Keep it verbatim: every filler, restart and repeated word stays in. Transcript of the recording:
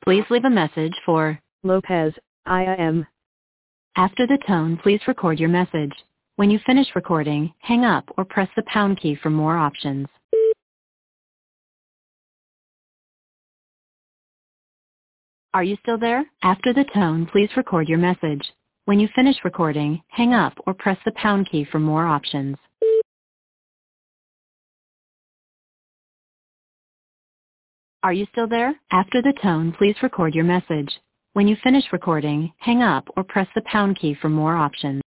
Please leave a message for Lopez, I am. After the tone, please record your message. When you finish recording, hang up or press the pound key for more options. Are you still there? After the tone, please record your message. When you finish recording, hang up or press the pound key for more options. Are you still there? After the tone, please record your message. When you finish recording, hang up or press the pound key for more options.